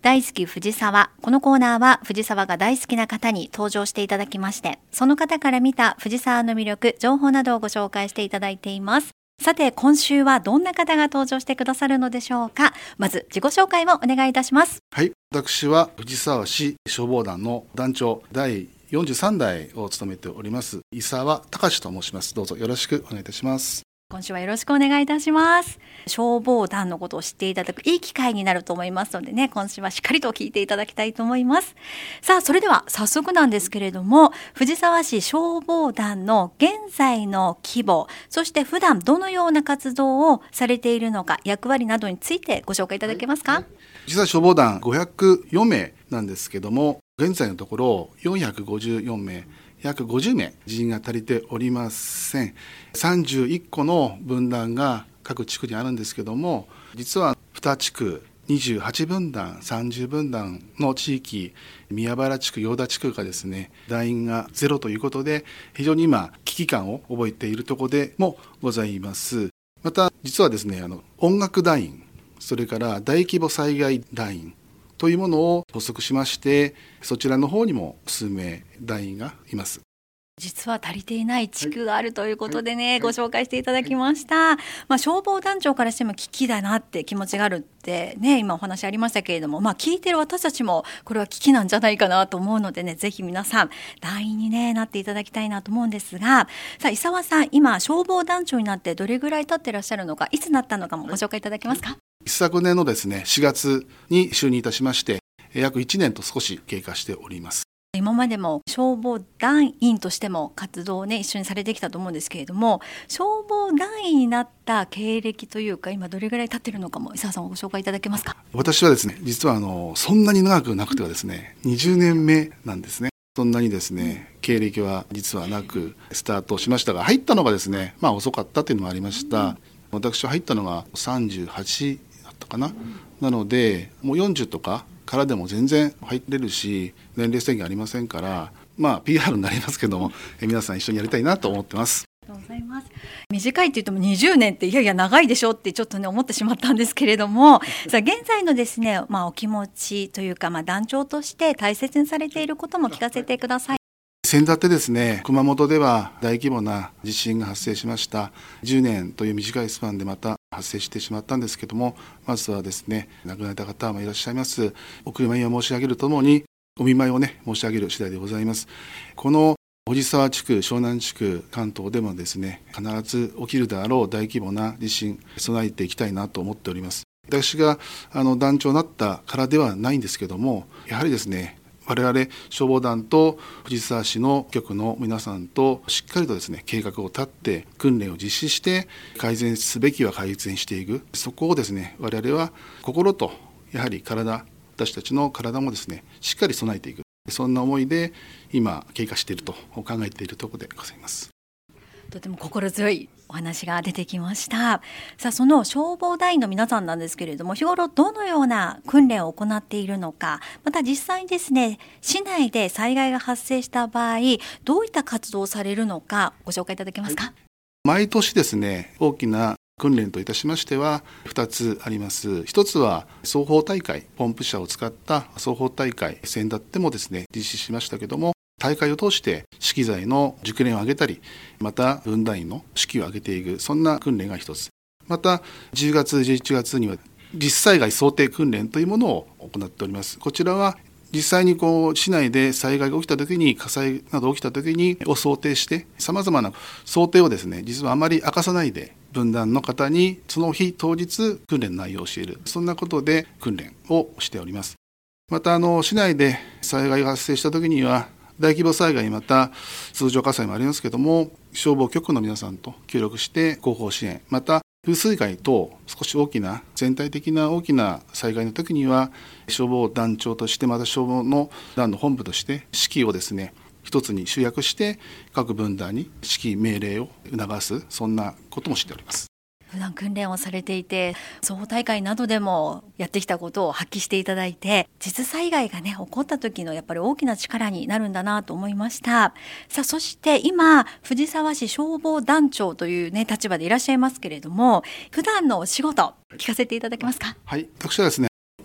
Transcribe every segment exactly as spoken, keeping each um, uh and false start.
大好き藤沢。このコーナーは藤沢が大好きな方に登場していただきまして、その方から見た藤沢の魅力、情報などをご紹介していただいています。さて今週はどんな方が登場してくださるのでしょうか。まず自己紹介をお願いいたします。 はい、私は藤沢市消防団の団長だいよんじゅうさん代を務めております伊沢隆と申します。どうぞよろしくお願いいたします。 今週はよろしくお願いいたします。消防団のことを知っていただくいい機会になると思いますのでね、今週はしっかりと聞いていただきたいと思います。さあそれでは早速なんですけれども、藤沢市消防団の現在の規模、そして普段どのような活動をされているのか、役割などについてご紹介いただけますか。はいはい、 実は消防団ごひゃくよん名なんですけども、現在のところよんひゃくごじゅうよん名、約ごじゅう名人員が足りておりません。さんじゅういっこの分団が各地区にあるんですけども、実はに地区にじゅうはち分団、さんじゅう分団の地域、宮原地区、用田地区がですね、団員がゼロということで、非常に今危機感を覚えているところでもございます。また実はですね、あの音楽団員、それから大規模災害団員というものを発足しまして、そちらの方にも数名団員がいます。 実は足りていない地区があるということでね、はいはい、ご紹介していただきました。 はい、 まあ、消防団長からしても危機だなって気持ちがあるってね、今お話ありましたけれども、まあ、聞いてる私たちもこれは危機なんじゃないかなと思うのでね、ぜひ皆さん団員に、ね、なっていただきたいなと思うんですが、さあ伊沢さん、今消防団長になってどれぐらい経ってらっしゃるのか、いつなったのかもご紹介いただけますか。はい、 一昨年のですねしがつに就任いたしまして、約いちねんと少し経過しております。 今までも消防団員としても活動をね一緒にされてきたと思うんですけれども、消防団員になった経歴というか、今どれぐらい経ってるのかも伊沢さんご紹介いただけますか。 私はですね、実はあのそんなに長くなくてはですね、にじゅうねんめなんですね。そんなにですね、うん、経歴は実はなくスタートしましたが、入ったのがですね、まあ遅かったというのもありました。うん、私は入ったのがさんじゅうはちだったかな。うん、なのでもうよんじゅうとかからでも全然入れるし、年齢制限ありませんから、まあ ピーアール になりますけども、え皆さん一緒にやりたいなと思ってます。 ありがとうございます。短いって言ってもにじゅうねんっていやいや長いでしょってちょっとね思ってしまったんですけれどもさあ現在のですね、まあ、お気持ちというか、まあ、団長として大切にされていることも聞かせてください。 先だってですね、熊本では大規模な地震が発生しました。じゅうねんという短いスパンでまた発生してしまったんですけども、まずはですね、亡くなった方もいらっしゃいます。お悔やみを申し上げるとともに、お見舞いをね申し上げる次第でございます。この藤沢地区、湘南地区、関東でもですね、必ず起きるであろう大規模な地震、備えていきたいなと思っております。私があの団長になったからではないんですけども、やはりですね、我々消防団と藤沢市の局の皆さんとしっかりとですね計画を立って訓練を実施して改善すべきは改善していく、そこをですね我々は心とやはり体、私たちの体もですねしっかり備えていく、そんな思いで今経過していると考えているところでございます。 とても心強いお話が出てきました。さあその消防団員の皆さんなんですけれども、日頃どのような訓練を行っているのか、また実際にですね市内で災害が発生した場合どういった活動をされるのかご紹介いただけますか。はい、 毎年ですね大きな訓練といたしましてはふたつあります。ひとつは双方大会、ポンプ車を使った双方大会、先だってもですね実施しましたけども、大会を通して資機材の熟練を上げたり、また分団員の士気を上げていく、そんな訓練が一つ。またじゅうがつじゅういちがつには実災害想定訓練というものを行っております。こちらは実際にこう市内で災害が起きたときに、火災など起きたときにを想定して、さまざまな想定をですね実はあまり明かさないで分団の方にその日当日訓練の内容を教える、そんなことで訓練をしております。またあの市内で災害が発生したときには大規模災害、また通常火災もありますけども、消防局の皆さんと協力して後方支援、また風水害等少し大きな全体的な大きな災害の時には消防団長として、また消防の団の本部として指揮をですね一つに集約して各分団に指揮命令を促す、そんなこともしております。 普段訓練をされていて、双方大会などでもやってきたことを発揮していただいて、実災害がね起こった時のやっぱり大きな力になるんだなと思いました。さあそして今藤沢市消防団長というね立場でいらっしゃいますけれども、普段のお仕事聞かせていただけますか。 はい、私はですね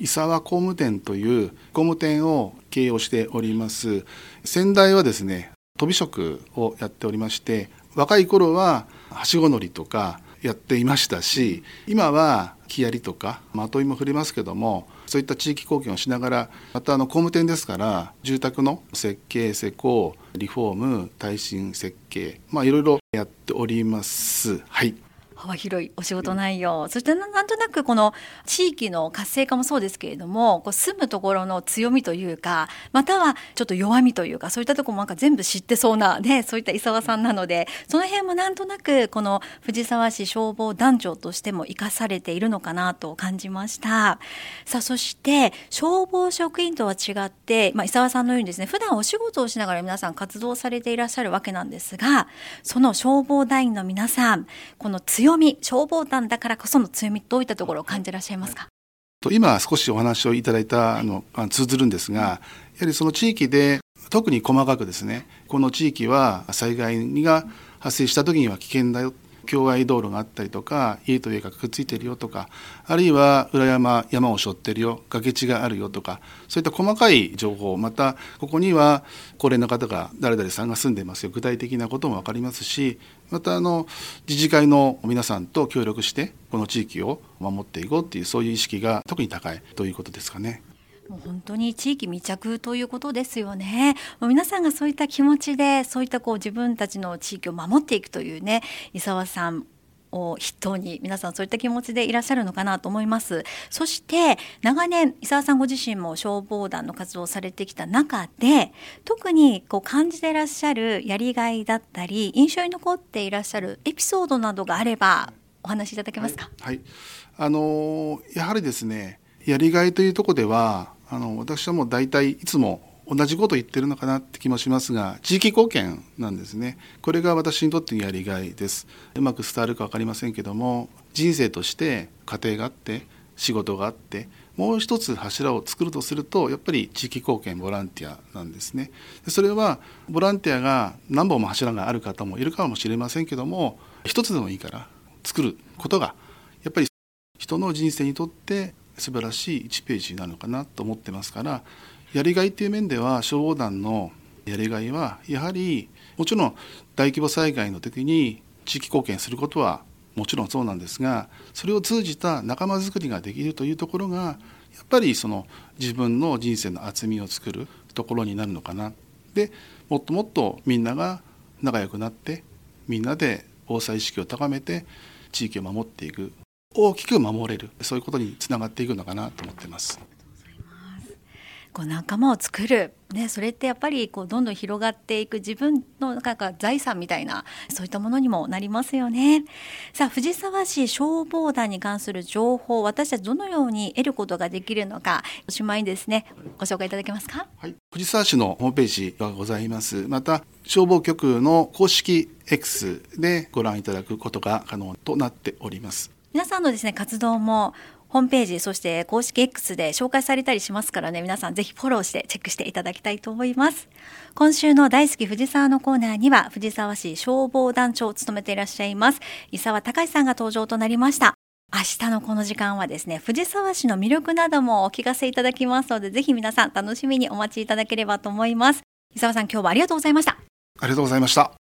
伊沢工務店という工務店を経営をしております。先代はですね、とび職をやっておりまして、若い頃ははしご乗りとかやっていましたし、今は木遣りとかまといも振りますけども、そういった地域貢献をしながら、またあの工務店ですから住宅の設計施工、リフォーム、耐震設計、まあいろいろやっております。はい。 幅広いお仕事内容、そしてなんとなくこの地域の活性化もそうですけれども、こう住むところの強みというか、またはちょっと弱みというか、そういったところもなんか全部知ってそうな、ね、そういった伊沢さんなので、その辺もなんとなくこの藤沢市消防団長としても生かされているのかなと感じました。さあ、そして消防職員とは違って、まあ、伊沢さんのようにですね、普段お仕事をしながら皆さん活動されていらっしゃるわけなんですが、その消防団員の皆さん、この強み、消防団だからこその強み、どういったところを感じらっしゃいますか？ 今少しお話をいただいたの通ずるんですが、やはりその地域で特に細かくですね、この地域は災害が発生した時には危険だよ、境外道路があったりとか、家と家がくっついてるよとか、あるいは裏山、山を背負ってるよ、崖地があるよとか、そういった細かい情報、またここには高齢の方が誰々さんが住んでますよ、具体的なことも分かりますし、またあの自治会の皆さんと協力してこの地域を守っていこうっていう、そういう意識が特に高いということですかね。 もう本当に地域密着ということですよね。もう皆さんがそういった気持ちで、そういったこう自分たちの地域を守っていくというね、伊沢さんを筆頭に皆さんそういった気持ちでいらっしゃるのかなと思います。そして長年伊沢さんご自身も消防団の活動をされてきた中で、特にこう感じていらっしゃるやりがいだったり、印象に残っていらっしゃるエピソードなどがあればお話しいただけますか？ はい、はい、あのやはりですね、やりがいというところでは、あの私はもう大体いつも同じことを言ってるのかなって気もしますが、地域貢献なんですね。これが私にとってのやりがいです。うまく伝わるか分かりませんけども、人生として家庭があって仕事があって、もう一つ柱を作るとすると、やっぱり地域貢献、ボランティアなんですね。それはボランティアが何本も柱がある方もいるかもしれませんけども、一つでもいいから作ることがやっぱり人の人生にとって素晴らしいいちページなのかなと思ってますから、やりがいという面では消防団のやりがいはやはり、もちろん大規模災害の時に地域貢献することはもちろんそうなんですが、それを通じた仲間づくりができるというところが、やっぱりその自分の人生の厚みを作るところになるのかな。で、もっともっとみんなが仲良くなって、みんなで防災意識を高めて地域を守っていく、大きく守れる、そういうことにつながっていくのかなと思っています。 こう仲間を作る、ね、それってやっぱりこうどんどん広がっていく自分のなんか財産みたいな、そういったものにもなりますよね。さあ、藤沢市消防団に関する情報、私たちどのように得ることができるのか、おしまいにですね、ご紹介いただけますか？ はい、藤沢市のホームページがございます。また消防局の公式 X でご覧いただくことが可能となっております。 皆さんのですね、活動もホームページ、そして公式 X で紹介されたりしますからね、皆さんぜひフォローしてチェックしていただきたいと思います。今週の大好き藤沢のコーナーには、藤沢市消防団長を務めていらっしゃいます伊沢隆さんが登場となりました。明日のこの時間はですね、藤沢市の魅力などもお聞かせいただきますので、ぜひ皆さん楽しみにお待ちいただければと思います。伊沢さん、今日はありがとうございました。 ありがとうございました。